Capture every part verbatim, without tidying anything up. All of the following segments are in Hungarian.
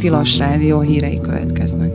Tilos Rádió hírei következnek.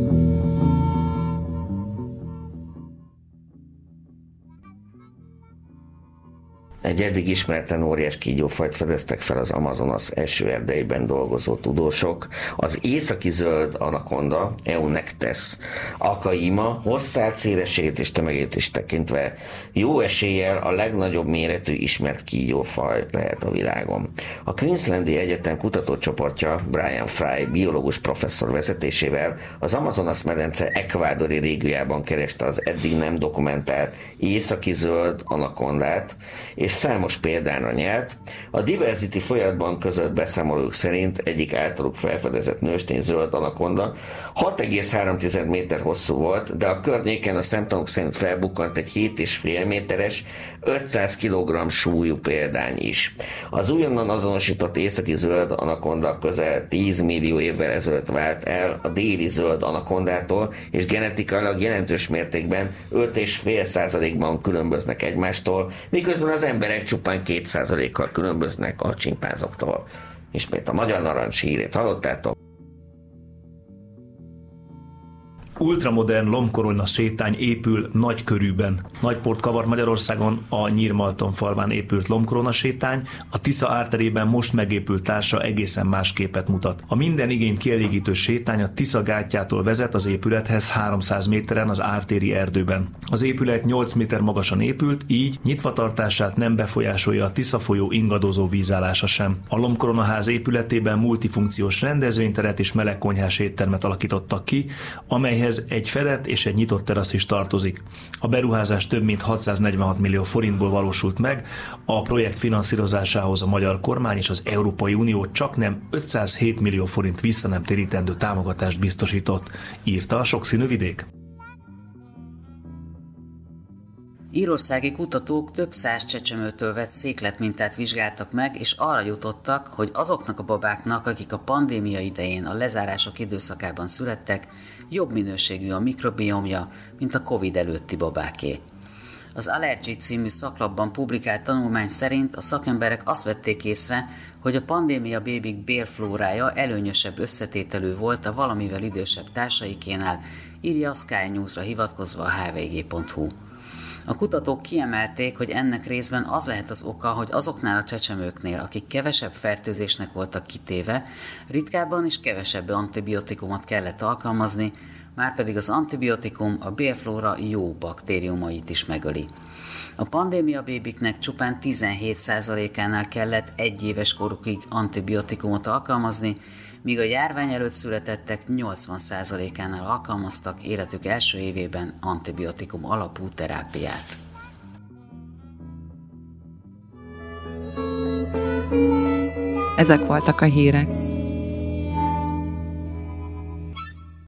Egy eddig ismerten óriás kígyófajt fedeztek fel az Amazonas esőerdeiben dolgozó tudósok. Az északi zöld anakonda, Eunectes akaima hosszát, szélességét és tömegét is tekintve jó eséllyel a legnagyobb méretű ismert kígyófaj lehet a világon. A Queenslandi Egyetem kutatócsoportja Brian Fry biológus professzor vezetésével az Amazonas medence ekvádori régiójában kereste az eddig nem dokumentált északi zöld anakondát, és számos példára nyert. A Diversity folyamatban között beszámolók szerint egyik általuk felfedezett nőstény zöld anakonda hat egész három méter hosszú volt, de a környéken a szemtanúk szerint felbukkant egy hét egész öt méteres, ötszáz kilogramm súlyú példány is. Az újonnan azonosított északi zöld anakonda közel tíz millió évvel ezelőtt vált el a déli zöld anakondától, és genetikailag jelentős mértékben öt egész öt százalékban különböznek egymástól, miközben az emberek csupán két százalékkal különböznek a csimpánzoktól. Ismét a Magyar Narancs hírét hallottátok. Ultramodern lombkorona sétány épül Nagykörűben. Nagyport kavar Magyarországon a Nyírmalton falván épült lombkorona sétány, a Tisza árterében most megépült társa egészen más képet mutat. A minden igényt kielégítő sétány a Tisza gátjától vezet az épülethez háromszáz méteren az ártéri erdőben. Az épület nyolc méter magasan épült, így nyitvatartását nem befolyásolja a Tisza folyó ingadozó vízállása sem. A lombkoronaház épületében multifunkciós rendezvényteret és melegkonyhás éttermet alakítottak ki, amelyhez egy fedett és egy nyitott terasz is tartozik. A beruházás több mint hatszáznegyvenhat millió forintból valósult meg, a projekt finanszírozásához a magyar kormány és az Európai Unió csaknem ötszázhét millió forint vissza nem térítendő támogatást biztosított, írta a Sokszínű Vidék. Írországi kutatók több száz csecsemőtől vett székletmintát vizsgáltak meg, és arra jutottak, hogy azoknak a babáknak, akik a pandémia idején a lezárások időszakában születtek, jobb minőségű a mikrobiomja, mint a Covid előtti babáké. Az Allergy című szaklapban publikált tanulmány szerint a szakemberek azt vették észre, hogy a pandémia bébik bélflórája előnyösebb összetételű volt a valamivel idősebb társaikénál, írja a Sky News-ra hivatkozva a há vé gé pont hú. A kutatók kiemelték, hogy ennek részben az lehet az oka, hogy azoknál a csecsemőknél, akik kevesebb fertőzésnek voltak kitéve, ritkábban és kevesebb antibiotikumot kellett alkalmazni, márpedig az antibiotikum a bélflóra jó baktériumait is megöli. A pandémia bébiknek csupán tizenhét százalékánál kellett egy éves korukig antibiotikumot alkalmazni, míg a járvány előtt születettek nyolcvan százalékánál alkalmaztak életük első évében antibiotikum alapú terápiát. Ezek voltak a hírek.